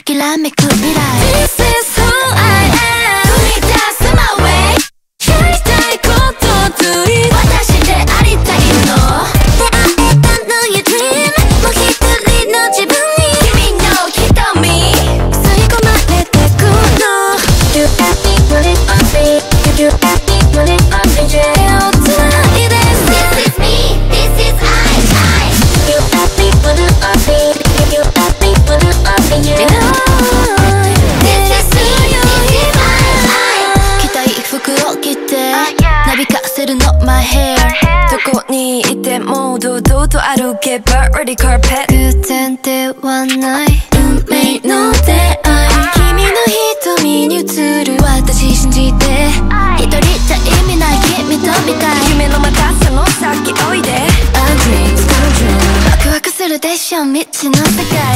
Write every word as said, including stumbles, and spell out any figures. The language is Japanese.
きらめく未来 This is who I am 繰り出す my way やりたいこと do it 私でありたいの出会えたの your dream もう一人の自分に君の瞳吸い込まれてくの You got me running on me You got me running on me 手をつないで This is me This is I You got me running on me You got me running on me You know This is me This is I 着たい服を着てなびかせるの my hair どこにいても堂々と歩けば Ready carpet 偶然ではない運命の出会い君の瞳に映る私信じて一人じゃ意味ない君と見たい夢のまたその先おいで A dream's come true ワクワクするでしょ未知の世界